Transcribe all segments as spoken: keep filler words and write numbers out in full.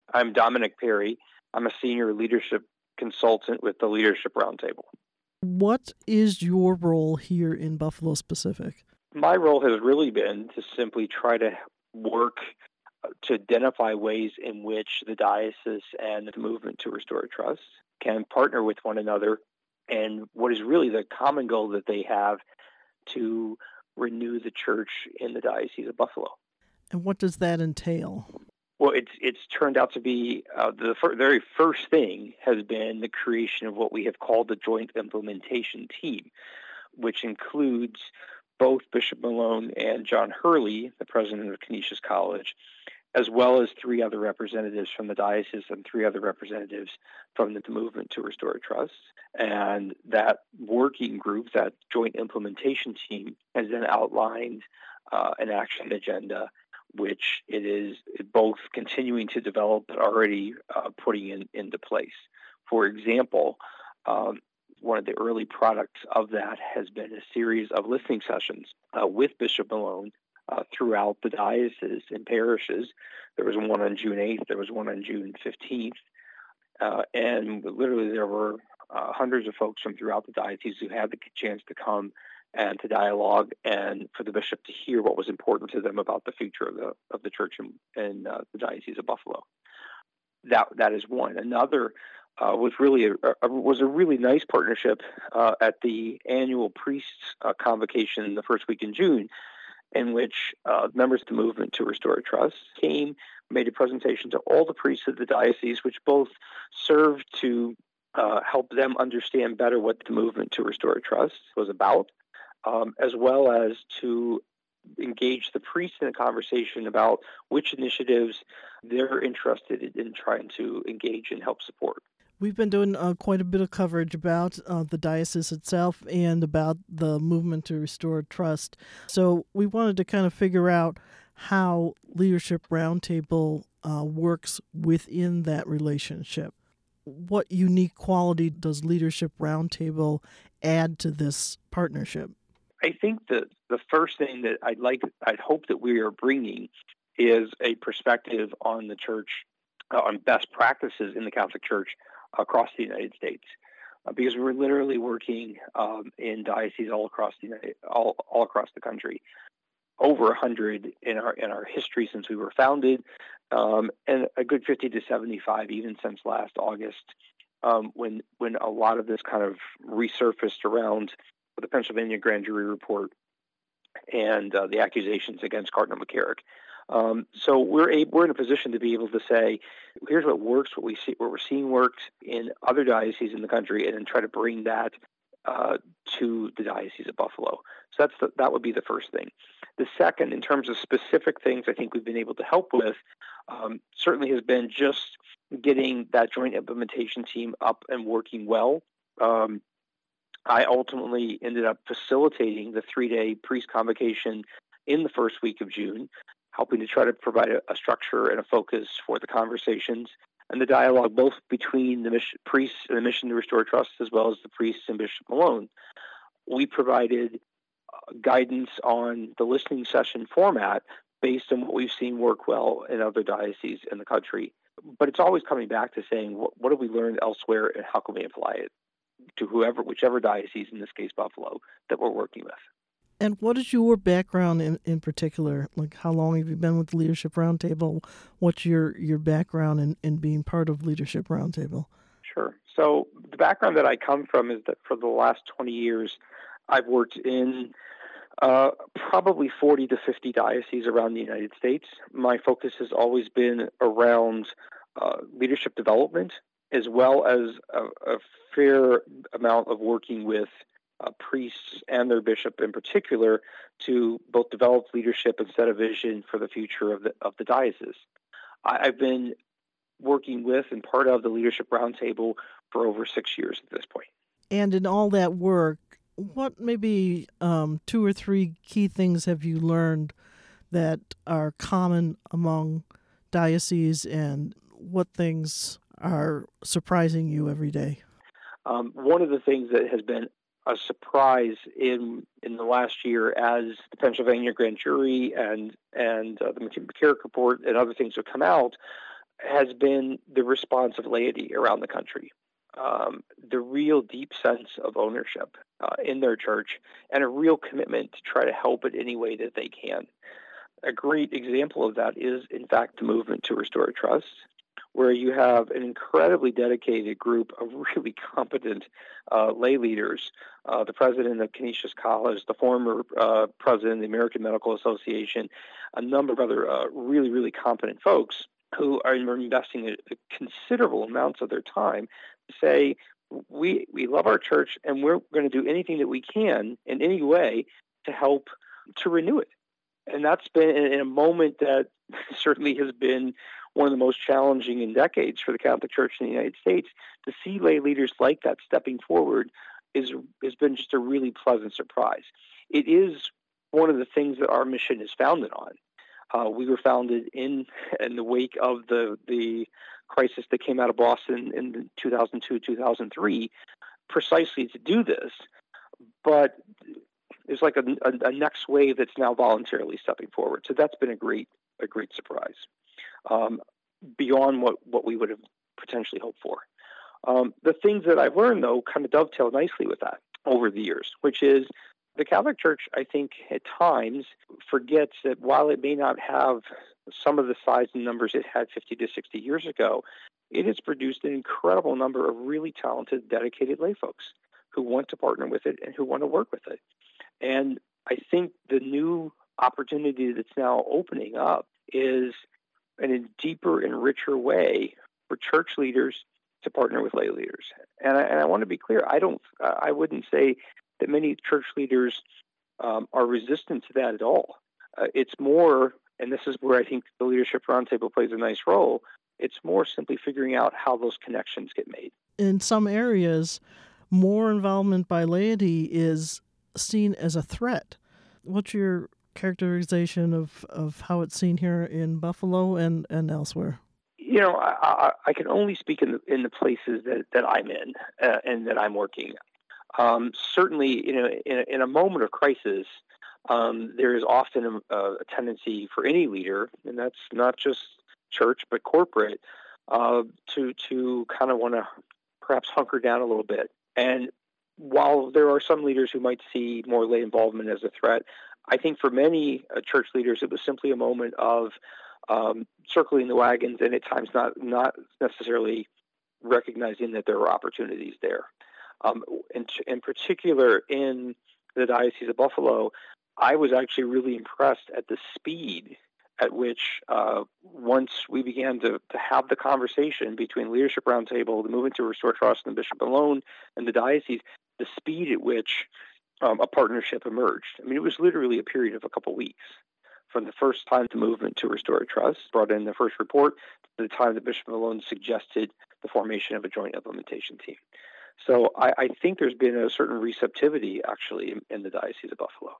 I'm Dominic Perry. I'm a senior leadership consultant with the Leadership Roundtable. What is your role here in Buffalo Specific? My role has really been to simply try to work to identify ways in which the diocese and the movement to restore trust can partner with one another, and what is really the common goal that they have to renew the church in the Diocese of Buffalo. And what does that entail? Well, it's it's turned out to be uh, the fir- very first thing has been the creation of what we have called the Joint Implementation Team, which includes both Bishop Malone and John Hurley, the president of Canisius College, as well as three other representatives from the diocese and three other representatives from the movement to restore trust. And that working group, that joint implementation team, has then outlined uh, an action agenda, which it is both continuing to develop but already uh, putting in, into place. For example, um, one of the early products of that has been a series of listening sessions uh, with Bishop Malone uh, throughout the diocese and parishes. There was one on June eighth, there was one on June fifteenth, uh, and literally there were uh, hundreds of folks from throughout the diocese who had the chance to come and to dialogue, and for the bishop to hear what was important to them about the future of the of the church in, in uh, the Diocese of Buffalo. That that is one. Another uh, was really a, a, was a really nice partnership uh, at the annual priests uh, convocation the first week in June, in which uh, members of the movement to restore trust came, made a presentation to all the priests of the diocese, which both served to uh, help them understand better what the movement to restore trust was about, Um, as well as to engage the priests in a conversation about which initiatives they're interested in trying to engage and help support. We've been doing uh, quite a bit of coverage about uh, the diocese itself and about the movement to restore trust. So we wanted to kind of figure out how Leadership Roundtable uh, works within that relationship. What unique quality does Leadership Roundtable add to this partnership? I think that the first thing that I'd like, I'd hope that we are bringing is a perspective on the church, uh, on best practices in the Catholic Church across the United States, uh, because we're literally working um, in dioceses all across the United, all all across the country, over a hundred in our in our history since we were founded, um, and a good fifty to seventy-five even since last August, um, when when a lot of this kind of resurfaced around the Pennsylvania grand jury report and uh, the accusations against Cardinal McCarrick. Um, so we're a, we're in a position to be able to say, here's what works, what we see, what we're seeing works in other dioceses in the country, and then try to bring that uh, to the Diocese of Buffalo. So that's the, that would be the first thing. The second, in terms of specific things, I think we've been able to help with, um, certainly has been just getting that joint implementation team up and working well. Um, I ultimately ended up facilitating the three-day priest convocation in the first week of June, helping to try to provide a, a structure and a focus for the conversations and the dialogue both between the mission, priests and the Mission to Restore Trust as well as the priests and Bishop Malone. We provided uh, guidance on the listening session format based on what we've seen work well in other dioceses in the country. But it's always coming back to saying, what, what have we learned elsewhere and how can we apply it to whoever, whichever diocese, in this case Buffalo, that we're working with. And what is your background in, in particular? Like, how long have you been with the Leadership Roundtable? What's your, your background in, in being part of Leadership Roundtable? Sure. So the background that I come from is that for the last twenty years, I've worked in uh, probably forty to fifty dioceses around the United States. My focus has always been around uh, leadership development, as well as a, a fair amount of working with uh, priests and their bishop in particular to both develop leadership and set a vision for the future of the of the diocese. I, I've been working with and part of the Leadership Roundtable for over six years at this point. And in all that work, what maybe um, two or three key things have you learned that are common among dioceses, and what things are surprising you every day? Um, one of the things that has been a surprise in in the last year, as the Pennsylvania grand jury and and uh, the McCarrick report and other things have come out, has been the response of laity around the country. Um, the real deep sense of ownership uh, in their church and a real commitment to try to help it any way that they can. A great example of that is, in fact, the movement to restore trust, where you have an incredibly dedicated group of really competent uh, lay leaders, uh, the president of Canisius College, the former uh, president of the American Medical Association, a number of other uh, really, really competent folks who are investing a, a considerable amounts of their time to say, we we love our church and we're going to do anything that we can in any way to help to renew it. And that's been in a moment that certainly has been one of the most challenging in decades for the Catholic Church in the United States. To see lay leaders like that stepping forward is has been just a really pleasant surprise. It is one of the things that our mission is founded on. Uh, we were founded in in the wake of the the crisis that came out of Boston in two thousand two, two thousand three, precisely to do this. But there's like a, a, a next wave that's now voluntarily stepping forward. So that's been a great a great surprise, um, beyond what, what we would have potentially hoped for. Um, the things that I've learned, though, kind of dovetail nicely with that over the years, which is the Catholic Church, I think, at times forgets that while it may not have some of the size and numbers it had fifty to sixty years ago, it has produced an incredible number of really talented, dedicated lay folks who want to partner with it and who want to work with it. And I think the new opportunity that's now opening up is in a deeper and richer way for church leaders to partner with lay leaders. And I, and I want to be clear, I don't, I wouldn't say that many church leaders um, are resistant to that at all. Uh, it's more, and this is where I think the Leadership Roundtable plays a nice role, it's more simply figuring out how those connections get made. In some areas, more involvement by laity is seen as a threat. What's your characterization of, of how it's seen here in Buffalo and, and elsewhere? You know, I, I, I can only speak in the, in the places that, that I'm in uh, and that I'm working. Um, certainly, you know, in, in a moment of crisis, um, there is often a, a tendency for any leader, and that's not just church but corporate, uh, to to kind of want to perhaps hunker down a little bit. And while there are some leaders who might see more lay involvement as a threat, I think for many uh, church leaders, it was simply a moment of um, circling the wagons and at times not not necessarily recognizing that there were opportunities there. Um, in, in particular, in the Diocese of Buffalo, I was actually really impressed at the speed at which uh, once we began to, to have the conversation between Leadership Roundtable, the Movement to Restore Trust, and Bishop Malone, and the diocese, the speed at which um, a partnership emerged. I mean, it was literally a period of a couple weeks from the first time the Movement to Restore Trust brought in the first report to the time that Bishop Malone suggested the formation of a joint implementation team. So I, I think there's been a certain receptivity, actually, in, in the Diocese of Buffalo.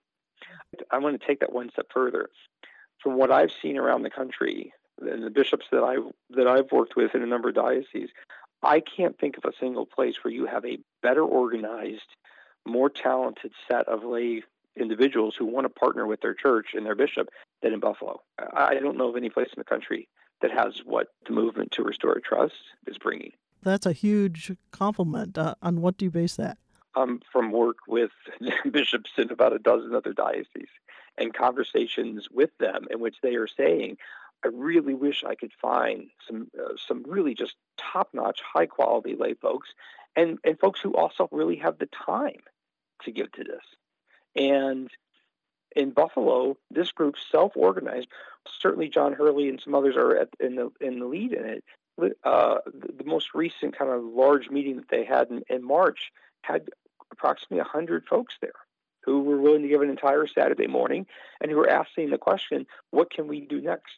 I want to take that one step further. From what I've seen around the country, and the bishops that I've, that I've worked with in a number of dioceses, I can't think of a single place where you have a better organized, more talented set of lay individuals who want to partner with their church and their bishop than in Buffalo. I don't know of any place in the country that has what the Movement to Restore Trust is bringing. That's a huge compliment. Uh, on what do you base that? Um, from work with bishops in about a dozen other dioceses and conversations with them in which they are saying, I really wish I could find some uh, some really just top-notch, high-quality lay folks and, and folks who also really have the time to give to this. And in Buffalo, this group self-organized. Certainly John Hurley and some others are at, in the in the lead in it. Uh, the, the most recent kind of large meeting that they had in, in March had approximately one hundred folks there who were willing to give an entire Saturday morning and who were asking the question, what can we do next?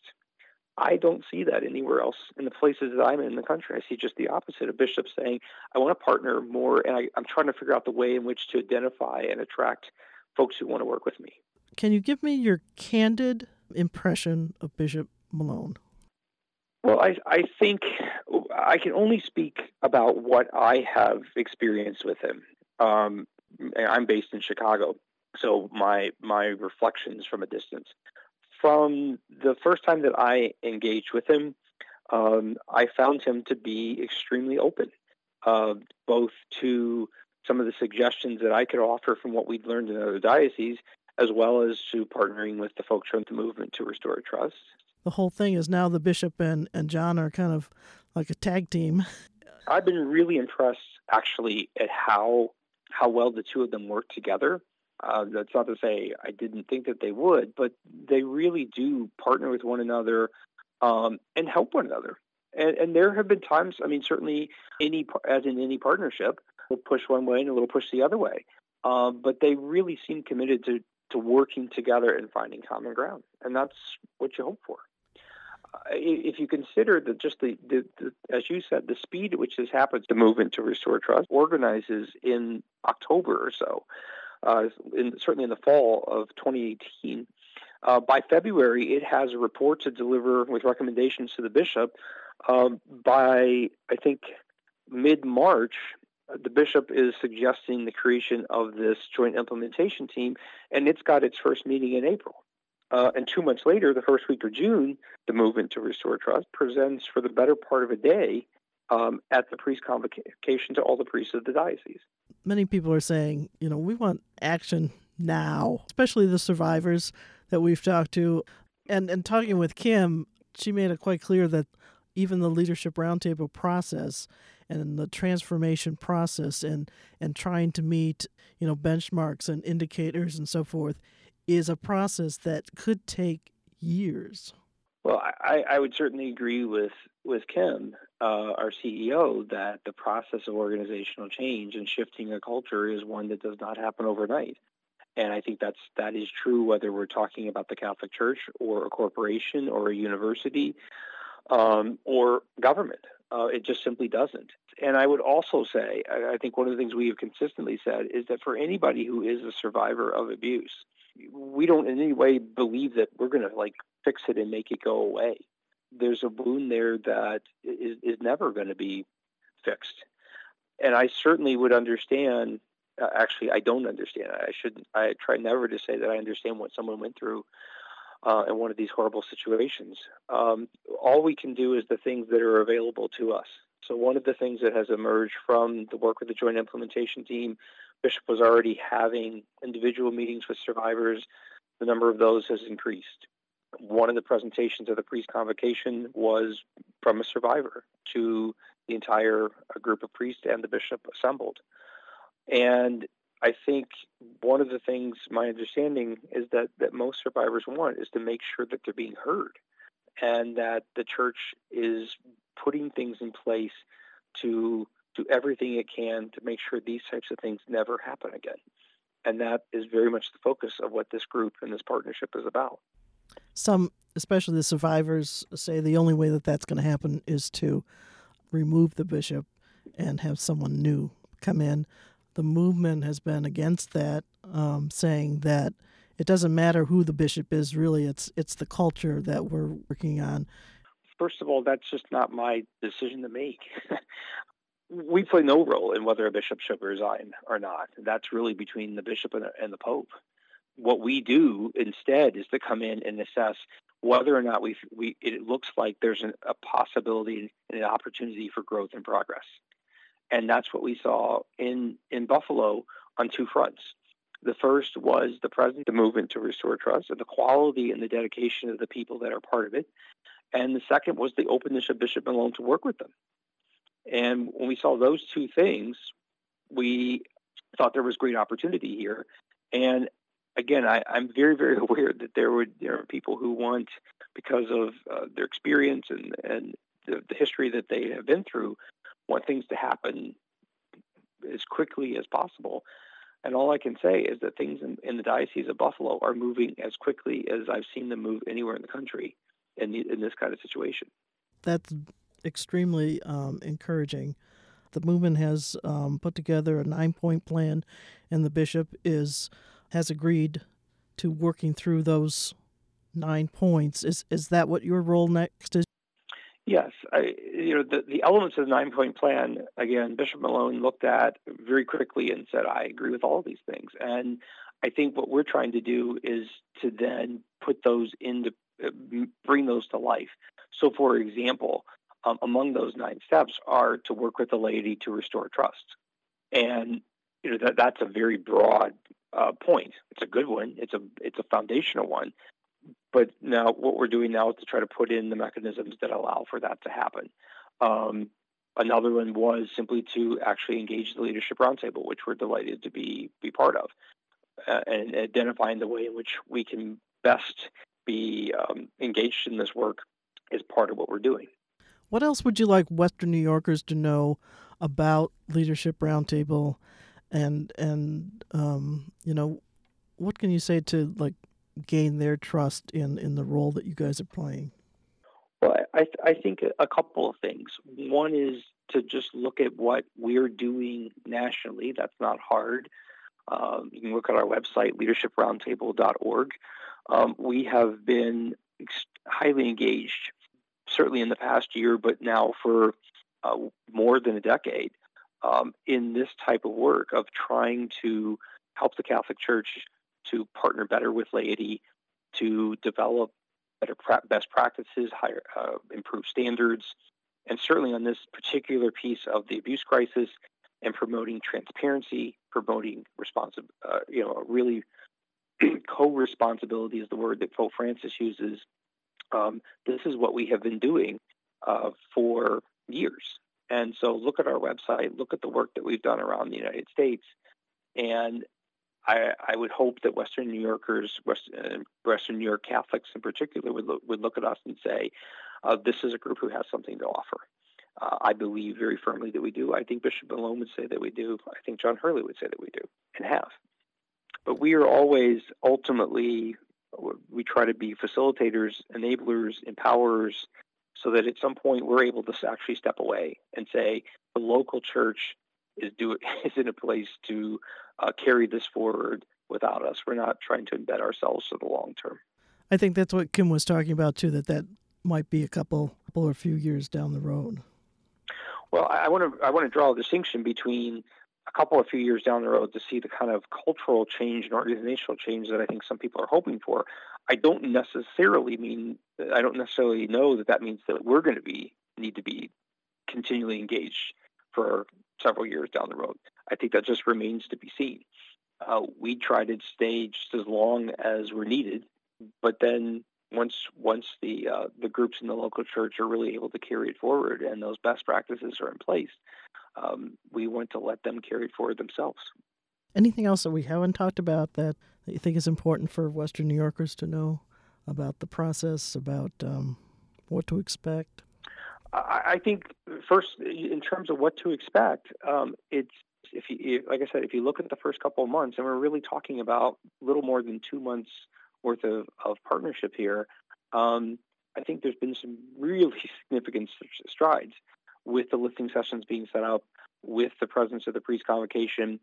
I don't see that anywhere else in the places that I'm in the country. I see just the opposite of bishops saying, I want to partner more, and I, I'm trying to figure out the way in which to identify and attract folks who want to work with me. Can you give me your candid impression of Bishop Malone? Well, I, I think I can only speak about what I have experienced with him. Um, I'm based in Chicago, so my my reflections from a distance. From the first time that I engaged with him, um, I found him to be extremely open, uh, both to some of the suggestions that I could offer from what we'd learned in other dioceses, as well as to partnering with the folks from the movement to restore trust. The whole thing is now the bishop and, and John are kind of like a tag team. I've been really impressed, actually, at how how well the two of them work together. Uh, that's not to say I didn't think that they would, but they really do partner with one another um, and help one another. And, and there have been times, I mean, certainly any as in any partnership, we'll push one way and a little push the other way. Uh, but they really seem committed to, to working together and finding common ground. And that's what you hope for. Uh, if you consider that just the, the, the, as you said, the speed at which this happens, the movement to restore trust organizes in October or so, uh, in, certainly in the fall of twenty eighteen. Uh, by February, it has a report to deliver with recommendations to the bishop. Um, by, I think, mid-March, the bishop is suggesting the creation of this joint implementation team, and it's got its first meeting in April. Uh, and two months later, the first week of June, the movement to restore trust presents for the better part of a day um, at the priest convocation to all the priests of the diocese. Many people are saying, you know, we want action now, especially the survivors that we've talked to. And, and talking with Kim, she made it quite clear that even the leadership roundtable process and the transformation process and, and trying to meet, you know, benchmarks and indicators and so forth is a process that could take years. Well, I, I would certainly agree with, with Kim, uh, our C E O, that the process of organizational change and shifting a culture is one that does not happen overnight. And I think that's that is true whether we're talking about the Catholic Church or a corporation or a university um, or government. Uh, it just simply doesn't. And I would also say, I, I think one of the things we have consistently said is that for anybody who is a survivor of abuse, we don't in any way believe that we're going to like fix it and make it go away. There's a wound there that is, is never going to be fixed. And I certainly would understand. Uh, actually, I don't understand. I should. I try never to say that I understand what someone went through uh, in one of these horrible situations. Um, all we can do is the things that are available to us. So one of the things that has emerged from the work with the Joint Implementation Team, Bishop was already having individual meetings with survivors. The number of those has increased. One of the presentations of the priest convocation was from a survivor to the entire group of priests and the bishop assembled. And I think one of the things, my understanding, is that, that most survivors want is to make sure that they're being heard and that the church is putting things in place to do everything it can to make sure these types of things never happen again. And that is very much the focus of what this group and this partnership is about. Some, especially the survivors, say the only way that that's going to happen is to remove the bishop and have someone new come in. The movement has been against that, um, saying that it doesn't matter who the bishop is, really, it's it's the culture that we're working on. First of all, that's just not my decision to make. We play no role in whether a bishop should resign or not. That's really between the bishop and the, and the Pope. What we do instead is to come in and assess whether or not we we it looks like there's an, a possibility and an opportunity for growth and progress. And that's what we saw in, in Buffalo on two fronts. The first was the presence, the movement to restore trust, and the quality and the dedication of the people that are part of it. And the second was the openness of Bishop Malone to work with them. And when we saw those two things, we thought there was great opportunity here. And again, I, I'm very, very aware that there would there are people who want, because of uh, their experience and, and the, the history that they have been through, want things to happen as quickly as possible. And all I can say is that things in, in the Diocese of Buffalo are moving as quickly as I've seen them move anywhere in the country in, the, in this kind of situation. That's extremely um, encouraging. The movement has um, put together a nine-point plan, and the bishop is has agreed to working through those nine points. Is is that what your role next is? Yes, I, you know, the, the elements of the nine-point plan, again, Bishop Malone looked at very quickly and said, I agree with all of these things. And I think what we're trying to do is to then put those into, uh, bring those to life. So, for example, Um, among those nine steps are to work with the laity to restore trust. And you know that that's a very broad uh, point. It's a good one. It's a it's a foundational one. But now what we're doing now is to try to put in the mechanisms that allow for that to happen. Um, another one was simply to actually engage the Leadership Roundtable, which we're delighted to be be part of, uh, and identifying the way in which we can best be um, engaged in this work is part of what we're doing. What else would you like Western New Yorkers to know about Leadership Roundtable, and and um, you know, what can you say to like gain their trust in, in the role that you guys are playing? Well, I I think a couple of things. One is to just look at what we're doing nationally. That's not hard. Um, you can look at our website, leadership roundtable dot org. Um, we have been ex- highly engaged, certainly in the past year, but now for uh, more than a decade, um, in this type of work of trying to help the Catholic Church to partner better with laity, to develop better pra- best practices, higher, uh, improve standards, and certainly on this particular piece of the abuse crisis, and promoting transparency, promoting responsive, uh, you know, really co-responsibility is the word that Pope Francis uses. Um, this is what we have been doing uh, for years. And so look at our website, look at the work that we've done around the United States, and I, I would hope that Western New Yorkers, West, uh, Western New York Catholics in particular, would look, would look at us and say, uh, this is a group who has something to offer. Uh, I believe very firmly that we do. I think Bishop Malone would say that we do. I think John Hurley would say that we do and have. But we are always ultimately, we try to be facilitators, enablers, empowerers, so that at some point we're able to actually step away and say the local church is do is in a place to uh, carry this forward without us. We're not trying to embed ourselves for the long term. I think that's what Kim was talking about too. That that might be a couple, couple or a few years down the road. Well, I want to I want to draw a distinction between a couple of few years down the road to see the kind of cultural change and organizational change that I think some people are hoping for. I don't necessarily mean I don't necessarily know that that means that we're going to be need to be continually engaged for several years down the road. I think that just remains to be seen. Uh, we try to stay just as long as we're needed, but then once once the uh, the groups in the local church are really able to carry it forward and those best practices are in place, um, we want to let them carry it forward themselves. Anything else that we haven't talked about that, that you think is important for Western New Yorkers to know about the process, about um, what to expect? I, I think first, in terms of what to expect, um, it's if you, like I said, if you look at the first couple of months, and we're really talking about a little more than two months worth of, of partnership here, um, I think there's been some really significant strides with the listening sessions being set up, with the presence of the priest convocation.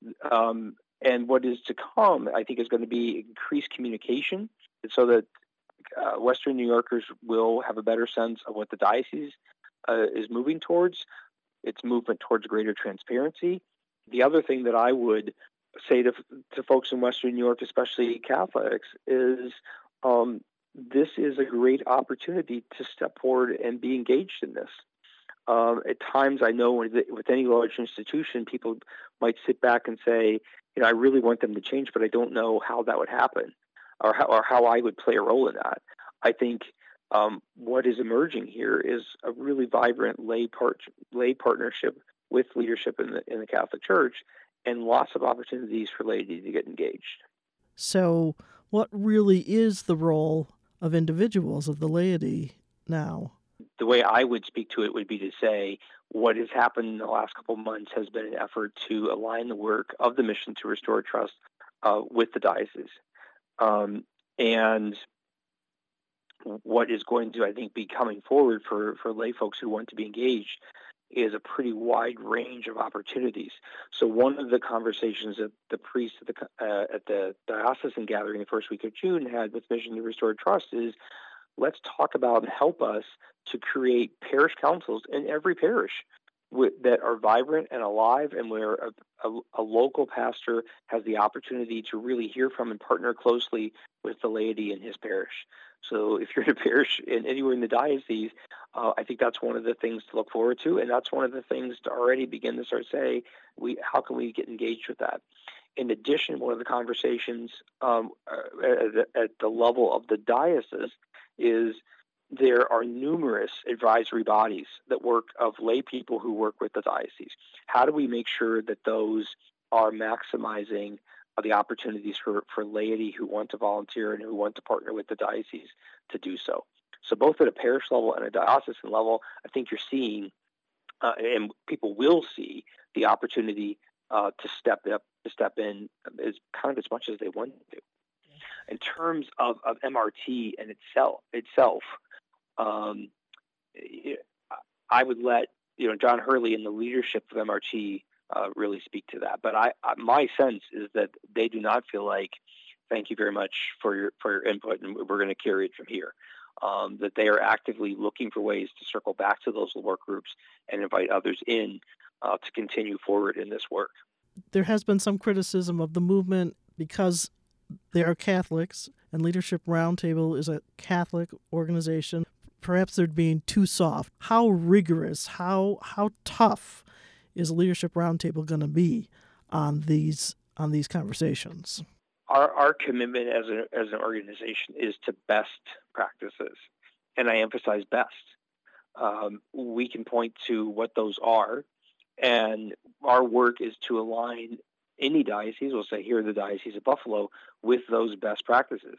Um, and what is to come, I think, is going to be increased communication so that uh, Western New Yorkers will have a better sense of what the diocese uh, is moving towards, its movement towards greater transparency. The other thing that I would say to, to folks in Western New York, especially Catholics, is um, this is a great opportunity to step forward and be engaged in this. Um, at times, I know with, with any large institution, people might sit back and say, you know, I really want them to change, but I don't know how that would happen or how, or how I would play a role in that. I think um, what is emerging here is a really vibrant lay part, lay partnership with leadership in the in the Catholic Church, and lots of opportunities for laity to get engaged. So, what really is the role of individuals, of the laity now? The way I would speak to it would be to say what has happened in the last couple of months has been an effort to align the work of the mission to restore trust uh, with the diocese. Um, and what is going to, I think, be coming forward for, for lay folks who want to be engaged is a pretty wide range of opportunities. So one of the conversations that the priest at the, uh, at the diocesan gathering the first week of June had with Mission to Restore Trust is, let's talk about and help us to create parish councils in every parish with, that are vibrant and alive, and where a, a, a local pastor has the opportunity to really hear from and partner closely with the laity in his parish. So if you're in a parish in, anywhere in the diocese, uh, I think that's one of the things to look forward to, and that's one of the things to already begin to start say, we how can we get engaged with that? In addition, one of the conversations um, at, the, at the level of the diocese is there are numerous advisory bodies that work of lay people who work with the diocese. How do we make sure that those are maximizing the opportunities for, for laity who want to volunteer and who want to partner with the diocese to do so? So both at a parish level and a diocesan level, I think you're seeing, uh, and people will see, the opportunity uh, to step up, to step in as kind of as much as they want to. In terms of, of M R T and itself, itself, um, I would let you know John Hurley and the leadership of M R T uh, really speak to that. But I, I, my sense is that they do not feel like, thank you very much for your for your input, and we're going to carry it from here. Um, that they are actively looking for ways to circle back to those work groups and invite others in uh, to continue forward in this work. There has been some criticism of the movement because they are Catholics, and Leadership Roundtable is a Catholic organization. Perhaps they're being too soft. How rigorous, how how tough is Leadership Roundtable going to be on these on these conversations? Our our commitment as a as an organization is to best practices, and I emphasize best. Um, we can point to what those are, and our work is to align any diocese, we'll say here the Diocese of Buffalo, with those best practices.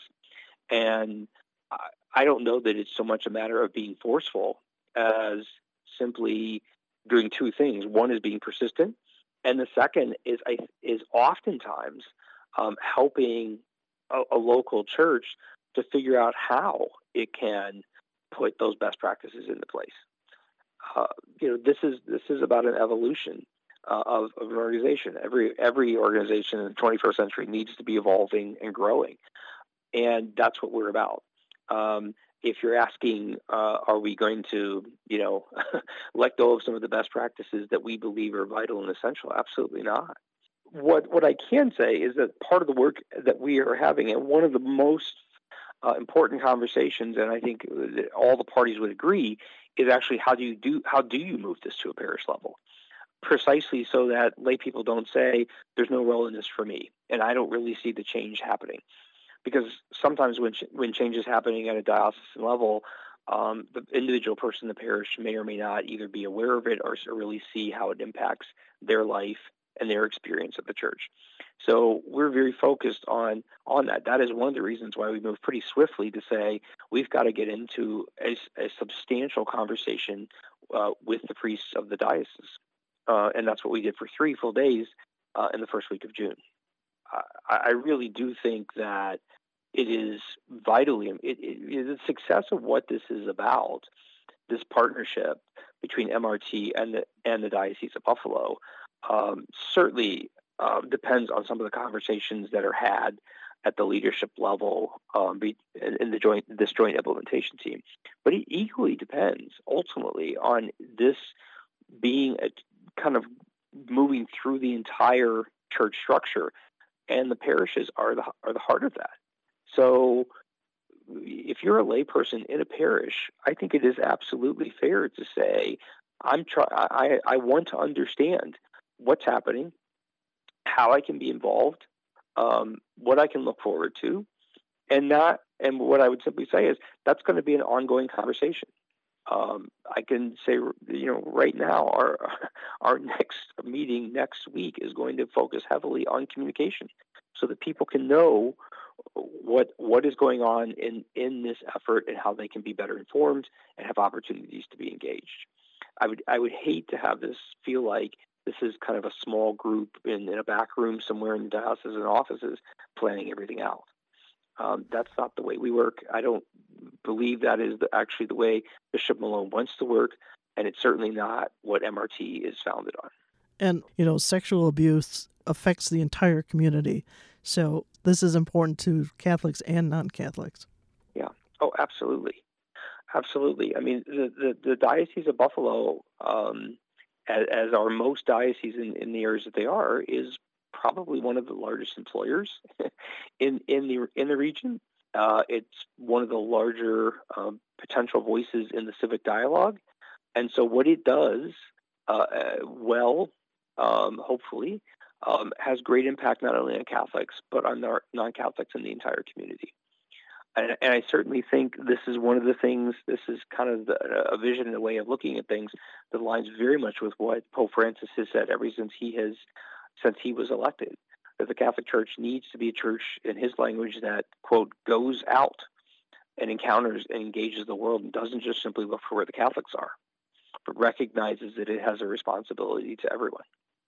And I, I don't know that it's so much a matter of being forceful as simply doing two things. One is being persistent, and the second is is oftentimes um, helping a, a local church to figure out how it can put those best practices into place. Uh, you know, this is this is about an evolution uh, of, of an organization. Every every organization in the twenty-first century needs to be evolving and growing, and that's what we're about. Um, if you're asking, uh, are we going to, you know, let go of some of the best practices that we believe are vital and essential? Absolutely not. What what I can say is that part of the work that we are having, and one of the most uh, important conversations, and I think that all the parties would agree, is actually how do you do how do you move this to a parish level, precisely so that lay people don't say there's no role in this for me, and I don't really see the change happening. Because sometimes when when change is happening at a diocesan level, um, the individual person in the parish may or may not either be aware of it or, or really see how it impacts their life and their experience of the church. So we're very focused on on that. That is one of the reasons why we moved pretty swiftly to say we've got to get into a, a substantial conversation uh, with the priests of the diocese. Uh, and that's what we did for three full days uh, in the first week of June. I, I really do think that it is vitally, it, it, the success of what this is about, this partnership between M R T and the, and the Diocese of Buffalo, um, certainly um, depends on some of the conversations that are had at the leadership level um, be, in, in the joint this joint implementation team. But it equally depends ultimately on this being a kind of moving through the entire church structure, and the parishes are the are the heart of that. So if you're a layperson in a parish, I think it is absolutely fair to say, I'm try I, I want to understand what's happening, how I can be involved, um, what I can look forward to, and not and what I would simply say is that's going to be an ongoing conversation. Um, I can say, you know, right now our our next meeting next week is going to focus heavily on communication, so that people can know what what is going on in, in this effort and how they can be better informed and have opportunities to be engaged. I would I would hate to have this feel like this is kind of a small group in, in a back room somewhere in the diocesan offices planning everything out. Um, that's not the way we work. I don't believe that is the, actually the way Bishop Malone wants to work, and it's certainly not what M R T is founded on. And, you know, sexual abuse affects the entire community. So this is important to Catholics and non-Catholics. Yeah. Oh, absolutely. Absolutely. I mean, the, the, the Diocese of Buffalo um, as, as are most dioceses in, in the areas that they are, is probably one of the largest employers in in the in the region. Uh, it's one of the larger um, potential voices in the civic dialogue, and so what it does, uh, well, um, hopefully, um, has great impact not only on Catholics but on our non-Catholics in the entire community. And, and I certainly think this is one of the things. This is kind of the, a vision and a way of looking at things that aligns very much with what Pope Francis has said ever since he has since he was elected. That the Catholic Church needs to be a church, in his language, that, quote, goes out and encounters and engages the world and doesn't just simply look for where the Catholics are, but recognizes that it has a responsibility to everyone.